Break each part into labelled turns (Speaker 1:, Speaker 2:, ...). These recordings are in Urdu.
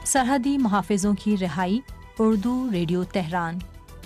Speaker 1: سرحدی محافظوں کی رہائی، اردو ریڈیو تہران۔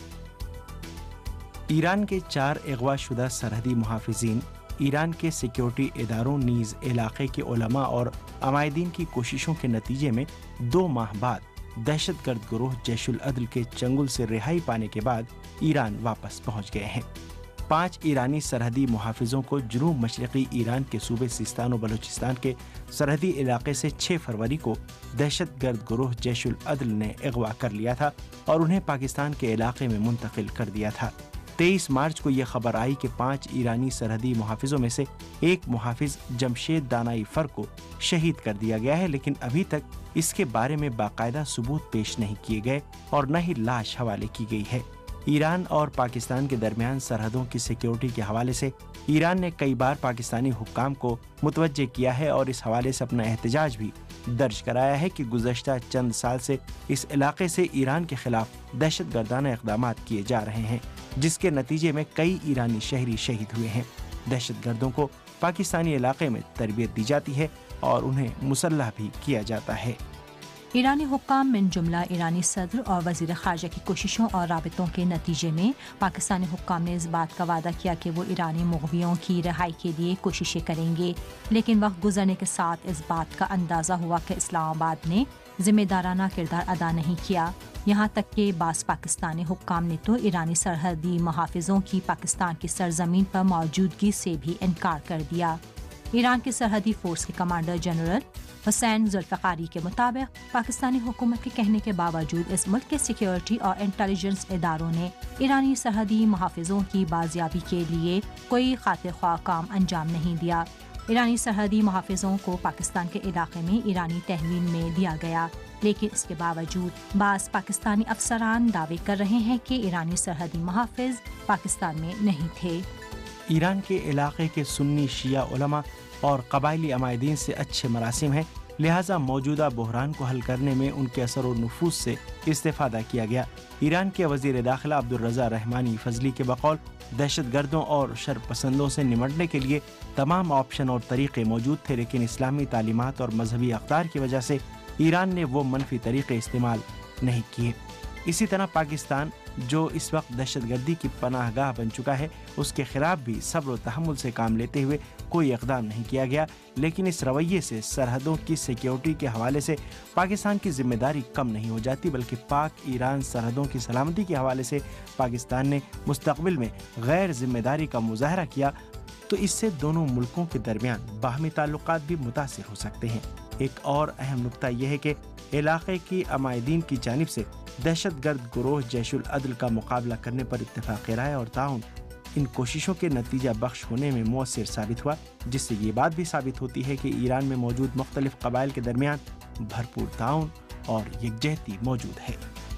Speaker 2: ایران کے 4 اغوا شدہ سرحدی محافظین ایران کے سیکیورٹی اداروں نیز علاقے کے علماء اور عمائدین کی کوششوں کے نتیجے میں 2 ماہ بعد دہشت گرد گروہ جیش العدل کے چنگل سے رہائی پانے کے بعد ایران واپس پہنچ گئے ہیں۔ 5 ایرانی سرحدی محافظوں کو جنوب مشرقی ایران کے صوبے سیستان و بلوچستان کے سرحدی علاقے سے 6 فروری کو دہشت گرد گروہ جیش العدل نے اغوا کر لیا تھا اور انہیں پاکستان کے علاقے میں منتقل کر دیا تھا۔ 23 مارچ کو یہ خبر آئی کہ 5 ایرانی سرحدی محافظوں میں سے ایک محافظ جمشید دانائی فر کو شہید کر دیا گیا ہے، لیکن ابھی تک اس کے بارے میں باقاعدہ ثبوت پیش نہیں کیے گئے اور نہ ہی لاش حوالے کی گئی ہے۔ ایران اور پاکستان کے درمیان سرحدوں کی سیکیورٹی کے حوالے سے ایران نے کئی بار پاکستانی حکام کو متوجہ کیا ہے اور اس حوالے سے اپنا احتجاج بھی درج کرایا ہے کہ گزشتہ چند سال سے اس علاقے سے ایران کے خلاف دہشت گردانہ اقدامات کیے جا رہے ہیں، جس کے نتیجے میں کئی ایرانی شہری شہید ہوئے ہیں۔ دہشت گردوں کو پاکستانی علاقے میں تربیت دی جاتی ہے اور انہیں مسلح بھی کیا جاتا ہے۔
Speaker 1: ایرانی حکام من جملہ ایرانی صدر اور وزیر خارجہ کی کوششوں اور رابطوں کے نتیجے میں پاکستانی حکام نے اس بات کا وعدہ کیا کہ وہ ایرانی مغویوں کی رہائی کے لیے کوششیں کریں گے، لیکن وقت گزرنے کے ساتھ اس بات کا اندازہ ہوا کہ اسلام آباد نے ذمہ دارانہ کردار ادا نہیں کیا، یہاں تک کہ بعض پاکستانی حکام نے تو ایرانی سرحدی محافظوں کی پاکستان کی سرزمین پر موجودگی سے بھی انکار کر دیا۔ ایران کی سرحدی فورس کے کمانڈر جنرل حسین ذوالفقاری کے مطابق پاکستانی حکومت کے کہنے کے باوجود اس ملک کے سیکیورٹی اور انٹیلیجنس اداروں نے ایرانی سرحدی محافظوں کی بازیابی کے لیے کوئی خاطر خواہ کام انجام نہیں دیا۔ ایرانی سرحدی محافظوں کو پاکستان کے علاقے میں ایرانی تحویل میں دیا گیا، لیکن اس کے باوجود بعض پاکستانی افسران دعوے کر رہے ہیں کہ ایرانی سرحدی محافظ پاکستان میں نہیں تھے۔
Speaker 2: ایران کے علاقے کے سنی شیعہ علماء اور قبائلی عمائدین سے اچھے مراسم ہیں، لہٰذا موجودہ بحران کو حل کرنے میں ان کے اثر و نفوذ سے استفادہ کیا گیا۔ ایران کے وزیر داخلہ عبدالرضا رحمانی فضلی کے بقول دہشت گردوں اور شر پسندوں سے نمٹنے کے لیے تمام آپشن اور طریقے موجود تھے، لیکن اسلامی تعلیمات اور مذہبی اقدار کی وجہ سے ایران نے وہ منفی طریقے استعمال نہیں کیے۔ اسی طرح پاکستان جو اس وقت دہشت گردی کی پناہ گاہ بن چکا ہے، اس کے خلاف بھی صبر و تحمل سے کام لیتے ہوئے کوئی اقدام نہیں کیا گیا، لیکن اس رویے سے سرحدوں کی سیکیورٹی کے حوالے سے پاکستان کی ذمہ داری کم نہیں ہو جاتی، بلکہ پاک ایران سرحدوں کی سلامتی کے حوالے سے پاکستان نے مستقبل میں غیر ذمہ داری کا مظاہرہ کیا تو اس سے دونوں ملکوں کے درمیان باہمی تعلقات بھی متاثر ہو سکتے ہیں۔ ایک اور اہم نکتہ یہ ہے کہ علاقے کی عمائدین کی جانب سے دہشت گرد گروہ جیش العدل کا مقابلہ کرنے پر اتفاق رائے اور تعاون ان کوششوں کے نتیجہ بخش ہونے میں مؤثر ثابت ہوا، جس سے یہ بات بھی ثابت ہوتی ہے کہ ایران میں موجود مختلف قبائل کے درمیان بھرپور تعاون اور یکجہتی موجود ہے۔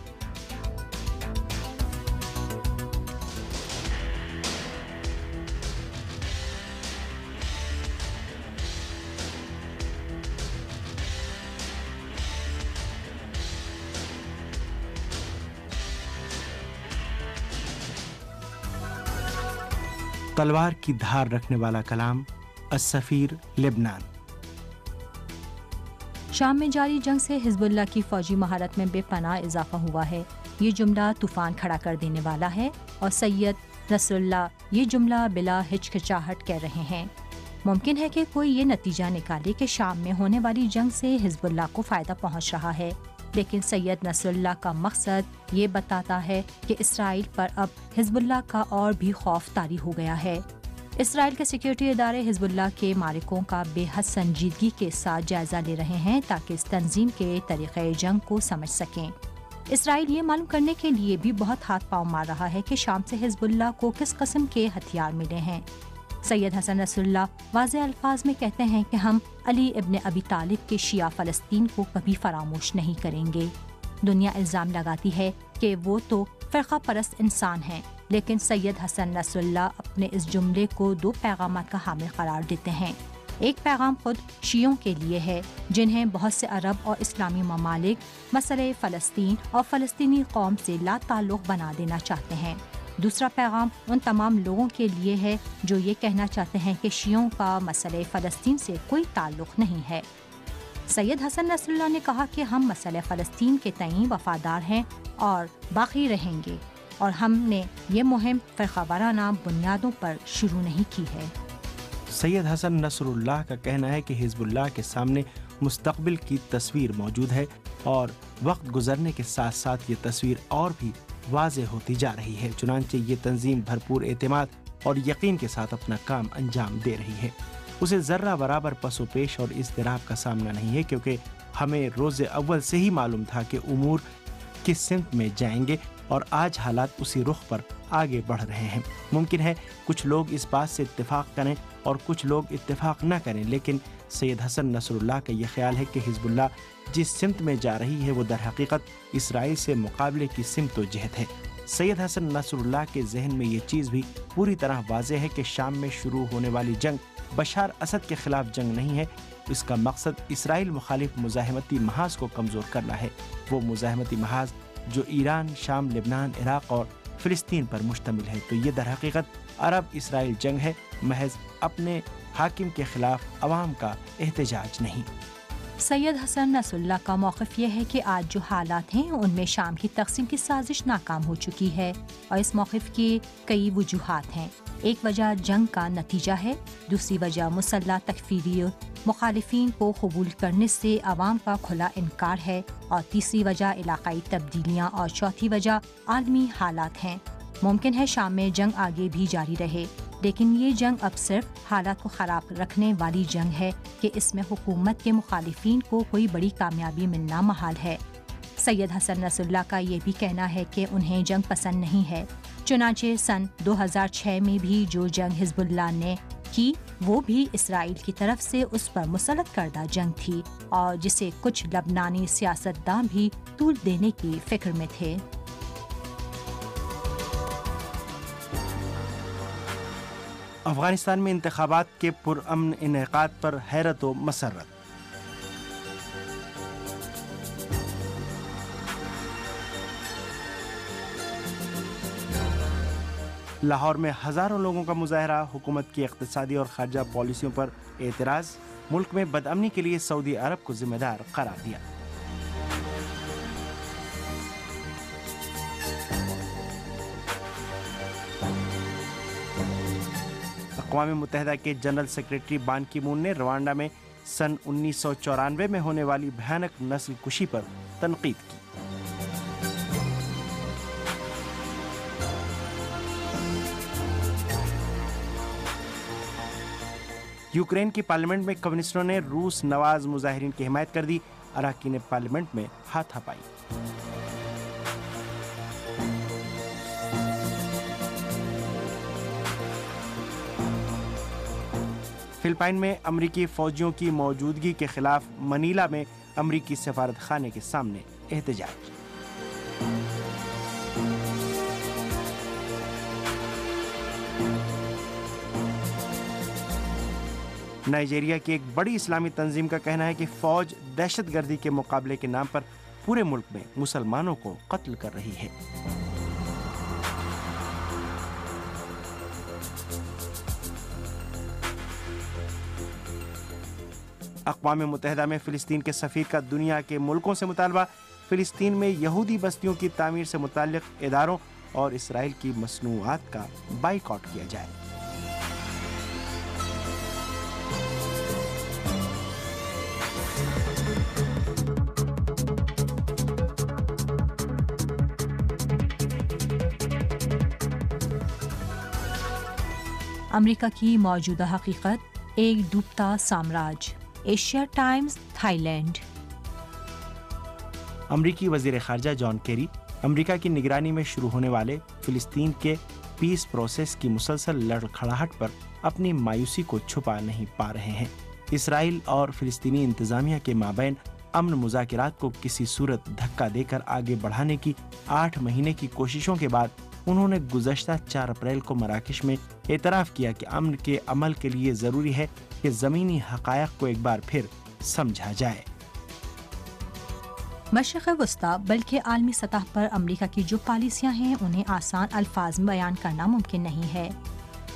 Speaker 2: تلوار کی دھار رکھنے والا کلام، السفیر لبنان۔
Speaker 1: شام میں جاری جنگ سے حزب اللہ کی فوجی مہارت میں بے پناہ اضافہ ہوا ہے، یہ جملہ طوفان کھڑا کر دینے والا ہے، اور سید نصر اللہ یہ جملہ بلا ہچکچاہٹ کہہ رہے ہیں۔ ممکن ہے کہ کوئی یہ نتیجہ نکالے کہ شام میں ہونے والی جنگ سے حزب اللہ کو فائدہ پہنچ رہا ہے، لیکن سید نصر اللہ کا مقصد یہ بتاتا ہے کہ اسرائیل پر اب حزب اللہ کا اور بھی خوف طاری ہو گیا ہے۔ اسرائیل کے سیکیورٹی ادارے حزب اللہ کے مارکوں کا بے حد سنجیدگی کے ساتھ جائزہ لے رہے ہیں تاکہ اس تنظیم کے طریقۂ جنگ کو سمجھ سکیں۔ اسرائیل یہ معلوم کرنے کے لیے بھی بہت ہاتھ پاؤں مار رہا ہے کہ شام سے حزب اللہ کو کس قسم کے ہتھیار ملے ہیں۔ سید حسن نصر اللہ واضح الفاظ میں کہتے ہیں کہ ہم علی ابن ابی طالب کے شیعہ فلسطین کو کبھی فراموش نہیں کریں گے۔ دنیا الزام لگاتی ہے کہ وہ تو فرقہ پرست انسان ہیں، لیکن سید حسن نصر اللہ اپنے اس جملے کو 2 پیغامات کا حامل قرار دیتے ہیں۔ ایک پیغام خود شیعوں کے لیے ہے جنہیں بہت سے عرب اور اسلامی ممالک مسئلہ فلسطین اور فلسطینی قوم سے لا تعلق بنا دینا چاہتے ہیں۔ دوسرا پیغام ان تمام لوگوں کے لیے ہے جو یہ کہنا چاہتے ہیں کہ شیعوں کا مسئلہ فلسطین سے کوئی تعلق نہیں ہے۔ سید حسن نصر اللہ نے کہا کہ ہم مسئلہ فلسطین کے تئیں وفادار ہیں اور باقی رہیں گے، اور ہم نے یہ مہم فرقہ وارانہ بنیادوں پر شروع نہیں کی ہے۔
Speaker 2: سید حسن نصر اللہ کا کہنا ہے کہ حزب اللہ کے سامنے مستقبل کی تصویر موجود ہے اور وقت گزرنے کے ساتھ ساتھ یہ تصویر اور بھی واضح ہوتی جا رہی ہے، چنانچہ یہ تنظیم بھرپور اعتماد اور یقین کے ساتھ اپنا کام انجام دے رہی ہے۔ اسے ذرہ برابر پس و پیش اور اضطراب کا سامنا نہیں ہے، کیونکہ ہمیں روز اول سے ہی معلوم تھا کہ امور کس سمت میں جائیں گے اور آج حالات اسی رخ پر آگے بڑھ رہے ہیں۔ ممکن ہے کچھ لوگ اس بات سے اتفاق کریں اور کچھ لوگ اتفاق نہ کریں، لیکن سید حسن نصر اللہ کا یہ خیال ہے کہ حزب اللہ جس سمت میں جا رہی ہے وہ در حقیقت اسرائیل سے مقابلے کی سمت و جہت ہے۔ سید حسن نصر اللہ کے ذہن میں یہ چیز بھی پوری طرح واضح ہے کہ شام میں شروع ہونے والی جنگ بشار اسد کے خلاف جنگ نہیں ہے، اس کا مقصد اسرائیل مخالف مزاحمتی محاذ کو کمزور کرنا ہے، وہ مزاحمتی محاذ جو ایران، شام، لبنان، عراق اور فلسطین پر مشتمل ہے۔ تو یہ در حقیقت عرب اسرائیل جنگ ہے، محض اپنے حاکم کے خلاف عوام کا احتجاج نہیں۔
Speaker 1: سید حسن نصر اللہ کا موقف یہ ہے کہ آج جو حالات ہیں ان میں شام کی تقسیم کی سازش ناکام ہو چکی ہے، اور اس موقف کی کئی وجوہات ہیں۔ ایک وجہ جنگ کا نتیجہ ہے، دوسری وجہ مسلح تکفیری مخالفین کو قبول کرنے سے عوام کا کھلا انکار ہے، اور تیسری وجہ علاقائی تبدیلیاں، اور چوتھی وجہ عالمی حالات ہیں۔ ممکن ہے شام میں جنگ آگے بھی جاری رہے، لیکن یہ جنگ اب صرف حالات کو خراب رکھنے والی جنگ ہے کہ اس میں حکومت کے مخالفین کو کوئی بڑی کامیابی ملنا محال ہے۔ سید حسن نصر اللہ کا یہ بھی کہنا ہے کہ انہیں جنگ پسند نہیں ہے، چنانچہ سن 2006 میں بھی جو جنگ حزب اللہ نے کی وہ بھی اسرائیل کی طرف سے اس پر مسلط کردہ جنگ تھی، اور جسے کچھ لبنانی سیاستداں بھی طول دینے کی فکر میں تھے۔
Speaker 2: افغانستان میں انتخابات کے پرامن انعقاد پر حیرت و مسرت۔ لاہور میں ہزاروں لوگوں کا مظاہرہ، حکومت کی اقتصادی اور خارجہ پالیسیوں پر اعتراض، ملک میں بدامنی کے لیے سعودی عرب کو ذمہ دار قرار دیا۔ اقوام متحدہ کے جنرل سیکریٹری بان کی مون نے روانڈا میں سن 1994 میں ہونے والی بھیانک نسل کشی پر تنقید کی۔ یوکرین کی پارلیمنٹ میں کمیونسٹوں نے روس نواز مظاہرین کی حمایت کر دی، اراکین پارلیمنٹ میں ہاتھا پائی۔ فلپائن میں امریکی فوجیوں کی موجودگی کے خلاف منیلا میں امریکی سفارت خانے کے سامنے احتجاج۔ نائجیریا کی ایک بڑی اسلامی تنظیم کا کہنا ہے کہ فوج دہشت گردی کے مقابلے کے نام پر پورے ملک میں مسلمانوں کو قتل کر رہی ہے۔ اقوام متحدہ میں فلسطین کے سفیر کا دنیا کے ملکوں سے مطالبہ، فلسطین میں یہودی بستیوں کی تعمیر سے متعلق اداروں اور اسرائیل کی مصنوعات کا بائیکاٹ کیا جائے۔
Speaker 1: امریکہ کی موجودہ حقیقت، ایک ڈوبتا سامراج۔ Asia Times, Thailand.
Speaker 2: امریکی وزیر خارجہ جان کیری امریکہ کی نگرانی میں شروع ہونے والے فلسطین کے پیس پروسیس کی مسلسل لڑکھڑاہٹ پر اپنی مایوسی کو چھپا نہیں پا رہے ہیں۔ اسرائیل اور فلسطینی انتظامیہ کے مابین امن مذاکرات کو کسی صورت دھکا دے کر آگے بڑھانے کی 8 مہینے کی کوششوں کے بعد انہوں نے گزشتہ 4 اپریل کو مراکش میں اعتراف کیا کہ امن کے عمل کے لیے ضروری ہے کہ زمینی حقائق کو ایک بار پھر سمجھا جائے۔
Speaker 1: مشرق وسطی بلکہ عالمی سطح پر امریکہ کی جو پالیسیاں ہیں انہیں آسان الفاظ میں بیان کرنا ممکن نہیں ہے۔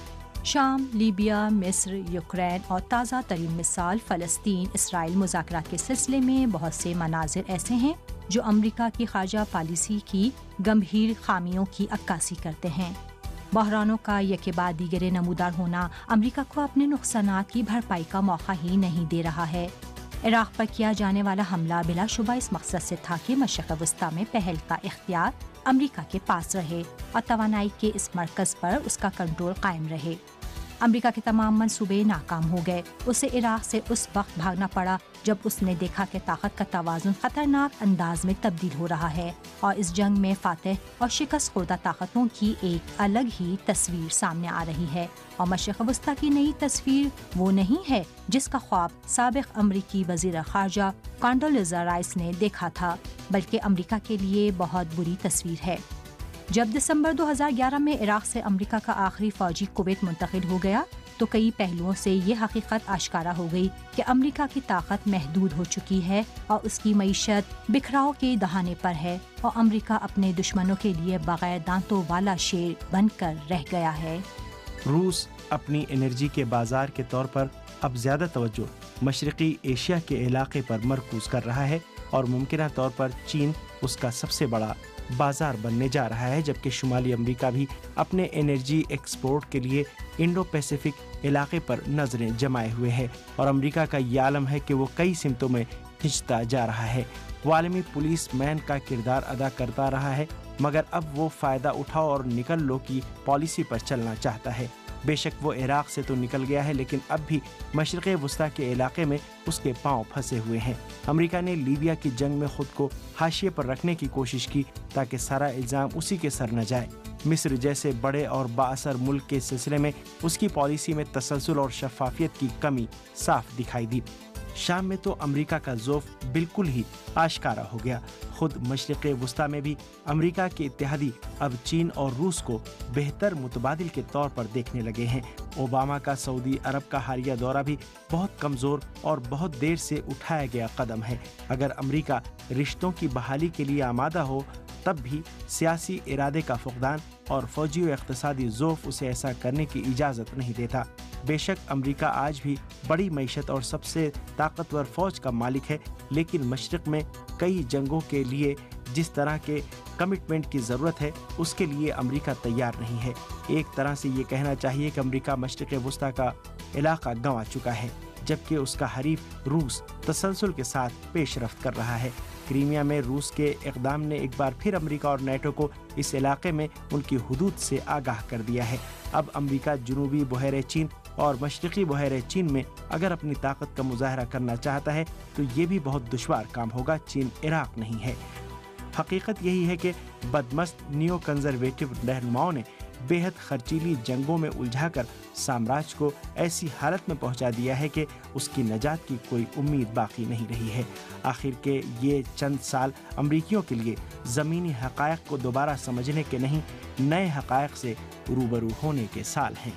Speaker 1: شام، لیبیا، مصر، یوکرین اور تازہ ترین مثال فلسطین اسرائیل مذاکرات کے سلسلے میں بہت سے مناظر ایسے ہیں جو امریکہ کی خارجہ پالیسی کی گمبھیر خامیوں کی عکاسی کرتے ہیں۔ بحرانوں کا یکے بعد دیگرے نمودار ہونا امریکہ کو اپنے نقصانات کی بھرپائی کا موقع ہی نہیں دے رہا ہے۔ عراق پر کیا جانے والا حملہ بلا شبہ اس مقصد سے تھا کہ مشرق وسطیٰ میں پہل کا اختیار امریکہ کے پاس رہے اور توانائی کے اس مرکز پر اس کا کنٹرول قائم رہے۔ امریکہ کے تمام منصوبے ناکام ہو گئے۔ اسے عراق سے اس وقت بھاگنا پڑا جب اس نے دیکھا کہ طاقت کا توازن خطرناک انداز میں تبدیل ہو رہا ہے اور اس جنگ میں فاتح اور شکست خوردہ طاقتوں کی ایک الگ ہی تصویر سامنے آ رہی ہے، اور مشرق وسطیٰ کی نئی تصویر وہ نہیں ہے جس کا خواب سابق امریکی وزیر خارجہ کانڈولیزا رائس نے دیکھا تھا، بلکہ امریکہ کے لیے بہت بری تصویر ہے۔ جب دسمبر 2011 میں عراق سے امریکہ کا آخری فوجی کویت منتقل ہو گیا تو کئی پہلوؤں سے یہ حقیقت آشکارا ہو گئی کہ امریکہ کی طاقت محدود ہو چکی ہے اور اس کی معیشت بکھراؤ کے دہانے پر ہے، اور امریکہ اپنے دشمنوں کے لیے بغیر دانتوں والا شیر بن کر رہ گیا ہے۔
Speaker 2: روس اپنی انرجی کے بازار کے طور پر اب زیادہ توجہ مشرقی ایشیا کے علاقے پر مرکوز کر رہا ہے، اور ممکنہ طور پر چین اس کا سب سے بڑا بازار بننے جا رہا ہے، جبکہ شمالی امریکہ بھی اپنے انرجی ایکسپورٹ کے لیے انڈو پیسیفک علاقے پر نظریں جمائے ہوئے ہے، اور امریکہ کا یہ عالم ہے کہ وہ کئی سمتوں میں کھنچتا جا رہا ہے۔ وہ عالمی پولیس مین کا کردار ادا کرتا رہا ہے، مگر اب وہ فائدہ اٹھاؤ اور نکل لو کی پالیسی پر چلنا چاہتا ہے۔ بے شک وہ عراق سے تو نکل گیا ہے، لیکن اب بھی مشرق وسطیٰ کے علاقے میں اس کے پاؤں پھنسے ہوئے ہیں۔ امریکہ نے لیبیا کی جنگ میں خود کو حاشیے پر رکھنے کی کوشش کی تاکہ سارا الزام اسی کے سر نہ جائے۔ مصر جیسے بڑے اور بااثر ملک کے سلسلے میں اس کی پالیسی میں تسلسل اور شفافیت کی کمی صاف دکھائی دی۔ شام میں تو امریکہ کا ذوف بالکل ہی آشکارا ہو گیا۔ خود مشرق وسطیٰ میں بھی امریکہ کے اتحادی اب چین اور روس کو بہتر متبادل کے طور پر دیکھنے لگے ہیں۔ اوباما کا سعودی عرب کا حالیہ دورہ بھی بہت کمزور اور بہت دیر سے اٹھایا گیا قدم ہے۔ اگر امریکہ رشتوں کی بحالی کے لیے آمادہ ہو تب بھی سیاسی ارادے کا فقدان اور فوجی و اقتصادی ذوف اسے ایسا کرنے کی اجازت نہیں دیتا۔ بے شک امریکہ آج بھی بڑی معیشت اور سب سے طاقتور فوج کا مالک ہے، لیکن مشرق میں کئی جنگوں کے لیے جس طرح کے کمٹمنٹ کی ضرورت ہے اس کے لیے امریکہ تیار نہیں ہے۔ ایک طرح سے یہ کہنا چاہیے کہ امریکہ مشرق وسطیٰ کا علاقہ گنوا چکا ہے، جبکہ اس کا حریف روس تسلسل کے ساتھ پیش رفت کر رہا ہے۔ کریمیا میں روس کے اقدام نے ایک بار پھر امریکہ اور نیٹو کو اس علاقے میں ان کی حدود سے آگاہ کر دیا ہے۔ اب امریکہ جنوبی بحیرہ چین اور مشرقی بحیرہ چین میں اگر اپنی طاقت کا مظاہرہ کرنا چاہتا ہے تو یہ بھی بہت دشوار کام ہوگا۔ چین عراق نہیں ہے۔ حقیقت یہی ہے کہ بدمست نیو کنزرویٹو رہنماؤں نے بے حد خرچیلی جنگوں میں الجھا کر سامراج کو ایسی حالت میں پہنچا دیا ہے کہ اس کی نجات کی کوئی امید باقی نہیں رہی ہے۔ آخر کے یہ چند سال امریکیوں کے لیے زمینی حقائق کو دوبارہ سمجھنے کے نہیں، نئے حقائق سے روبرو ہونے کے سال ہیں۔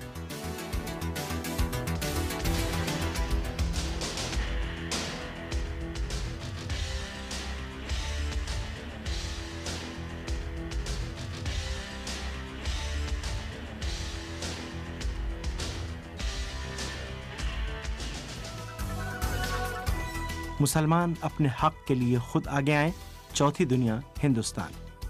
Speaker 2: مسلمان اپنے حق کے لیے خود آگے آئیں۔ چوتھی دنیا ہندوستان۔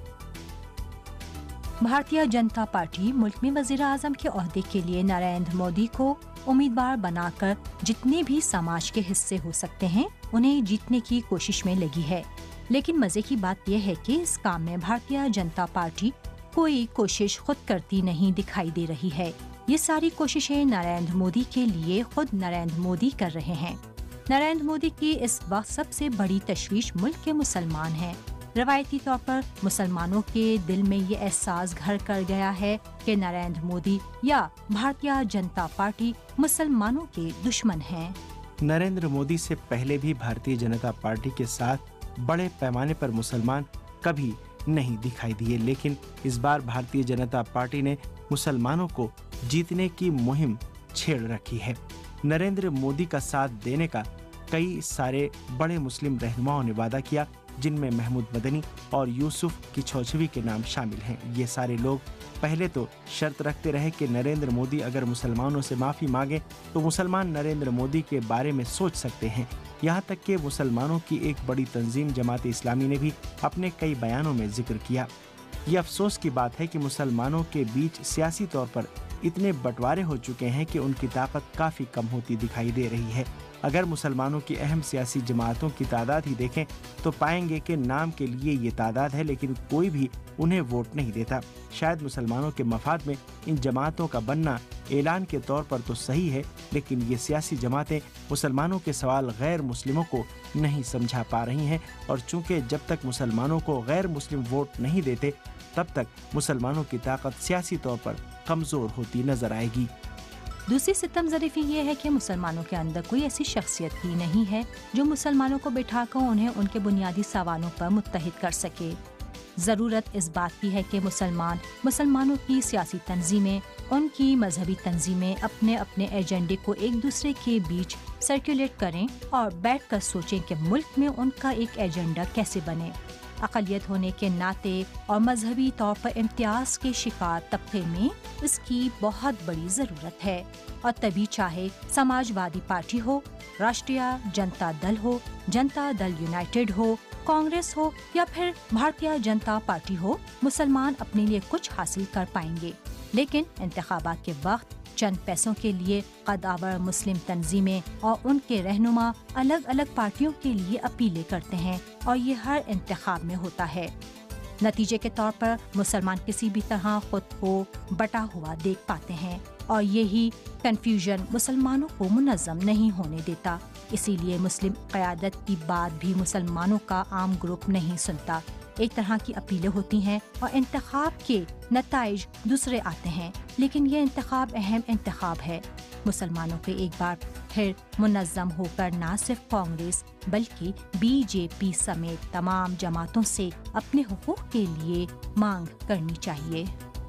Speaker 1: بھارتیہ جنتا پارٹی ملک میں وزیر اعظم کے عہدے کے لیے نریندر مودی کو امیدوار بنا کر جتنے بھی سماج کے حصے ہو سکتے ہیں انہیں جیتنے کی کوشش میں لگی ہے، لیکن مزے کی بات یہ ہے کہ اس کام میں بھارتیہ جنتا پارٹی کوئی کوشش خود کرتی نہیں دکھائی دے رہی ہے۔ یہ ساری کوششیں نریندر مودی کے لیے خود نریندر مودی کر رہے ہیں۔ نریندر مودی کی اس وقت سب سے بڑی تشویش ملک کے مسلمان ہیں۔ روایتی طور پر مسلمانوں کے دل میں یہ احساس گھر کر گیا ہے کہ نریندر مودی یا بھارتیہ جنتا پارٹی مسلمانوں کے دشمن ہیں۔
Speaker 2: نریندر مودی سے پہلے بھی بھارتیہ جنتا پارٹی کے ساتھ بڑے پیمانے پر مسلمان کبھی نہیں دکھائی دیے، لیکن اس بار بھارتیہ جنتا پارٹی نے مسلمانوں کو جیتنے کی مہم چھیڑ رکھی ہے۔ نریندر مودی کا ساتھ دینے کا کئی سارے بڑے مسلم رہنماؤں نے وعدہ کیا، جن میں محمود مدنی اور یوسف کچھوچھوی کے نام شامل ہیں۔ یہ سارے لوگ پہلے تو شرط رکھتے رہے کہ نریندر مودی اگر مسلمانوں سے معافی مانگے تو مسلمان نریندر مودی کے بارے میں سوچ سکتے ہیں۔ یہاں تک کہ مسلمانوں کی ایک بڑی تنظیم جماعت اسلامی نے بھی اپنے کئی بیانوں میں ذکر کیا۔ یہ افسوس کی بات ہے کہ مسلمانوں کے بیچ سیاسی طور پر اتنے بٹوارے ہو چکے ہیں کہ ان کی طاقت کافی کم ہوتی دکھائی دے رہی ہے۔ اگر مسلمانوں کی اہم سیاسی جماعتوں کی تعداد ہی دیکھیں تو پائیں گے کہ نام کے لیے یہ تعداد ہے، لیکن کوئی بھی انہیں ووٹ نہیں دیتا۔ شاید مسلمانوں کے مفاد میں ان جماعتوں کا بننا اعلان کے طور پر تو صحیح ہے، لیکن یہ سیاسی جماعتیں مسلمانوں کے سوال غیر مسلموں کو نہیں سمجھا پا رہی ہیں، اور چونکہ جب تک مسلمانوں کو غیر مسلم ووٹ نہیں دیتے تب تک مسلمانوں کی طاقت سیاسی طور پر کمزور ہوتی نظر آئے گی۔
Speaker 1: دوسری ستم ظریفی یہ ہے کہ مسلمانوں کے اندر کوئی ایسی شخصیت ہی نہیں ہے جو مسلمانوں کو بٹھا کر انہیں ان کے بنیادی سوالوں پر متحد کر سکے۔ ضرورت اس بات کی ہے کہ مسلمانوں کی سیاسی تنظیمیں، ان کی مذہبی تنظیمیں اپنے اپنے ایجنڈے کو ایک دوسرے کے بیچ سرکولیٹ کریں اور بیٹھ کر سوچیں کہ ملک میں ان کا ایک ایجنڈا کیسے بنے۔ اقلیت ہونے کے ناطے اور مذہبی طور پر امتیاز کے شکار طبقے میں اس کی بہت بڑی ضرورت ہے، اور تبھی چاہے سماج وادی پارٹی ہو، راشٹریہ جنتا دل ہو، جنتا دل یونائٹڈ ہو، کانگریس ہو یا پھر بھارتیہ جنتا پارٹی ہو، مسلمان اپنے لیے کچھ حاصل کر پائیں گے۔ لیکن انتخابات کے وقت چند پیسوں کے لیے قدآور مسلم تنظیمیں اور ان کے رہنما الگ الگ پارٹیوں کے لیے اپیلیں کرتے ہیں، اور یہ ہر انتخاب میں ہوتا ہے۔ نتیجے کے طور پر مسلمان کسی بھی طرح خود کو بٹا ہوا دیکھ پاتے ہیں، اور یہی کنفیوژن مسلمانوں کو منظم نہیں ہونے دیتا۔ اسی لیے مسلم قیادت کی بات بھی مسلمانوں کا عام گروپ نہیں سنتا۔ ایک طرح کی اپیلیں ہوتی ہیں اور انتخاب کے نتائج دوسرے آتے ہیں، لیکن یہ انتخاب اہم انتخاب ہے۔ مسلمانوں کے ایک بار پھر منظم ہو کر نہ صرف کانگریس بلکہ BJP سمیت تمام جماعتوں سے اپنے حقوق کے لیے مانگ کرنی چاہیے۔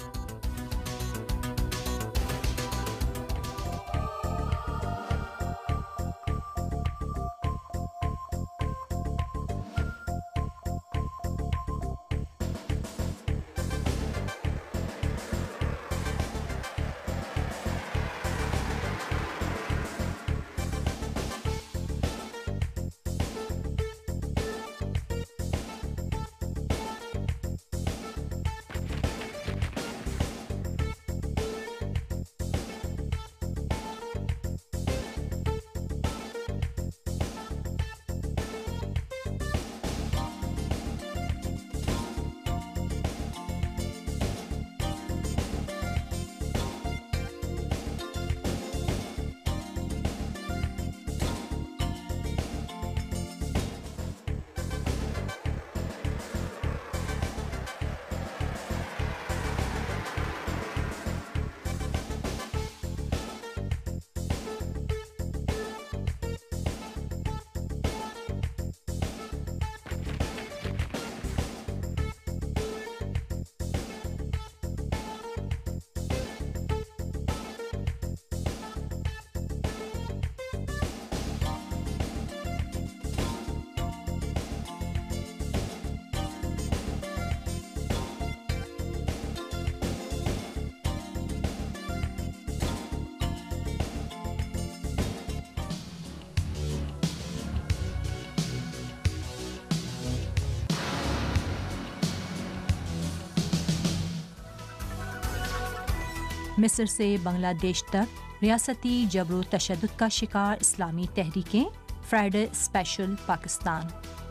Speaker 1: مصر سے بنگلہ دیش تک ریاستی جبر و تشدد کا شکار اسلامی تحریکیں، فرائیڈے اسپیشل پاکستان۔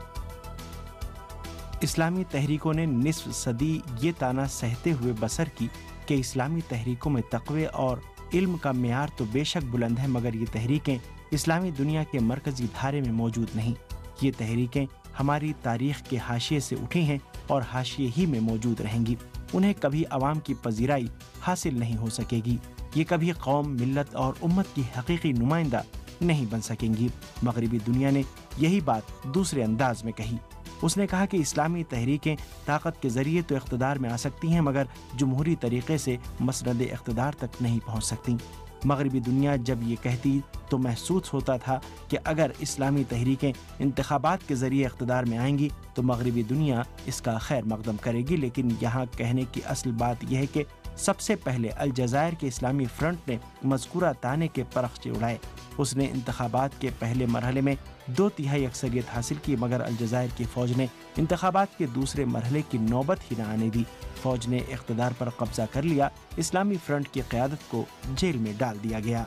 Speaker 2: اسلامی تحریکوں نے نصف صدی یہ تانا سہتے ہوئے بسر کی کہ اسلامی تحریکوں میں تقوی اور علم کا معیار تو بے شک بلند ہے، مگر یہ تحریکیں اسلامی دنیا کے مرکزی دھارے میں موجود نہیں۔ یہ تحریکیں ہماری تاریخ کے حاشیے سے اٹھی ہیں اور حاشیے ہی میں موجود رہیں گی۔ انہیں کبھی عوام کی پذیرائی حاصل نہیں ہو سکے گی۔ یہ کبھی قوم، ملت اور امت کی حقیقی نمائندہ نہیں بن سکیں گی۔ مغربی دنیا نے یہی بات دوسرے انداز میں کہی۔ اس نے کہا کہ اسلامی تحریکیں طاقت کے ذریعے تو اقتدار میں آ سکتی ہیں، مگر جمہوری طریقے سے مسند اقتدار تک نہیں پہنچ سکتی۔ مغربی دنیا جب یہ کہتی تو محسوس ہوتا تھا کہ اگر اسلامی تحریکیں انتخابات کے ذریعے اقتدار میں آئیں گی تو مغربی دنیا اس کا خیر مقدم کرے گی، لیکن یہاں کہنے کی اصل بات یہ ہے کہ سب سے پہلے الجزائر کے اسلامی فرنٹ نے مذکورہ تانے کے پرخچے اڑائے۔ اس نے انتخابات کے پہلے مرحلے میں 2/3 اکثریت حاصل کی، مگر الجزائر کی فوج نے انتخابات کے دوسرے مرحلے کی نوبت ہی نہ آنے دی۔ فوج نے اقتدار پر قبضہ کر لیا، اسلامی فرنٹ کی قیادت کو جیل میں ڈال دیا گیا۔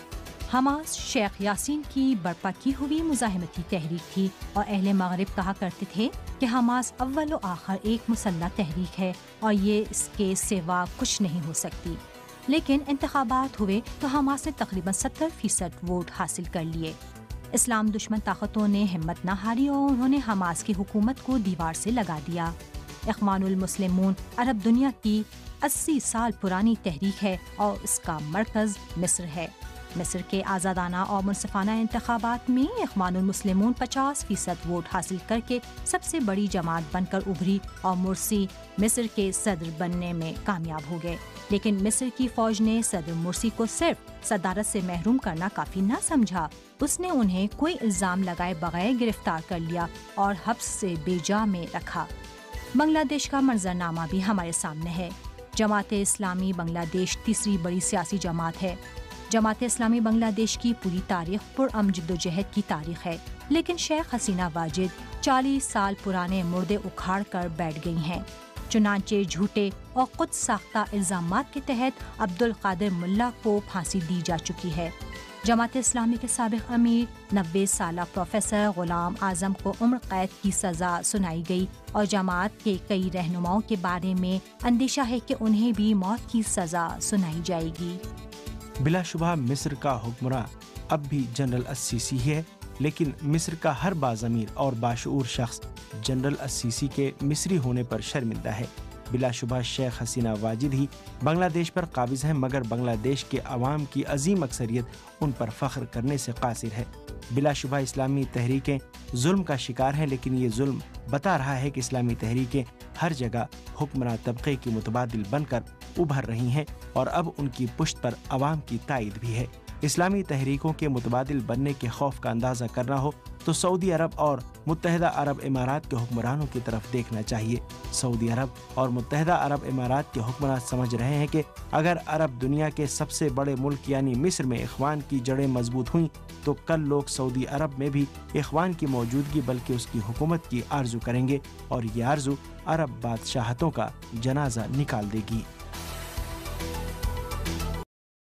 Speaker 1: حماس شیخ یاسین کی برپا کی ہوئی مزاحمتی تحریک تھی اور اہل مغرب کہا کرتے تھے کہ حماس اول و آخر ایک مسلح تحریک ہے اور یہ اس کے سوا کچھ نہیں ہو سکتی۔ لیکن انتخابات ہوئے تو حماس نے تقریباً 70% ووٹ حاصل کر لیے۔ اسلام دشمن طاقتوں نے ہمت نہ ہاری اور انہوں نے حماس کی حکومت کو دیوار سے لگا دیا۔ اخوان المسلمون عرب دنیا کی 80 سال پرانی تحریک ہے اور اس کا مرکز مصر ہے۔ مصر کے آزادانہ اور منصفانہ انتخابات میں اخوان المسلمون 50% ووٹ حاصل کر کے سب سے بڑی جماعت بن کر ابھری اور مرسی مصر کے صدر بننے میں کامیاب ہو گئے۔ لیکن مصر کی فوج نے صدر مرسی کو صرف صدارت سے محروم کرنا کافی نہ سمجھا۔ اس نے انہیں کوئی الزام لگائے بغیر گرفتار کر لیا اور حبس سے بے جا میں رکھا۔ بنگلہ دیش کا منظرنامہ بھی ہمارے سامنے ہے۔ جماعت اسلامی بنگلہ دیش تیسری بڑی سیاسی جماعت ہے۔ جماعت اسلامی بنگلہ دیش کی پوری تاریخ پرامن جدوجہد کی تاریخ ہے، لیکن شیخ حسینہ واجد 40 سال پرانے مردے اکھاڑ کر بیٹھ گئی ہیں۔ چنانچہ جھوٹے اور خود ساختہ الزامات کے تحت عبدالقادر ملا کو پھانسی دی جا چکی ہے۔ جماعت اسلامی کے سابق امیر 90 سالہ پروفیسر غلام اعظم کو عمر قید کی سزا سنائی گئی اور جماعت کے کئی رہنماؤں کے بارے میں اندیشہ ہے کہ انہیں بھی موت کی سزا سنائی جائے گی۔
Speaker 2: بلا شبہ مصر کا حکمراں اب بھی جنرل السیسی ہے، لیکن مصر کا ہر باضمیر اور باشعور شخص جنرل السیسی کے مصری ہونے پر شرمندہ ہے۔ بلا شبہ شیخ حسینہ واجد ہی بنگلہ دیش پر قابض ہیں، مگر بنگلہ دیش کے عوام کی عظیم اکثریت ان پر فخر کرنے سے قاصر ہے۔ بلا شبہ اسلامی تحریکیں ظلم کا شکار ہیں، لیکن یہ ظلم بتا رہا ہے کہ اسلامی تحریکیں ہر جگہ حکمراں طبقے کی متبادل بن کر ابھر رہی ہیں اور اب ان کی پشت پر عوام کی تائید بھی ہے۔ اسلامی تحریکوں کے متبادل بننے کے خوف کا اندازہ کرنا ہو تو سعودی عرب اور متحدہ عرب امارات کے حکمرانوں کی طرف دیکھنا چاہیے۔ سعودی عرب اور متحدہ عرب امارات کے حکمران سمجھ رہے ہیں کہ اگر عرب دنیا کے سب سے بڑے ملک یعنی مصر میں اخوان کی جڑیں مضبوط ہوئیں تو کل لوگ سعودی عرب میں بھی اخوان کی موجودگی بلکہ اس کی حکومت کی آرزو کریں گے اور یہ آرزو عرب بادشاہتوں کا جنازہ نکال دے گی۔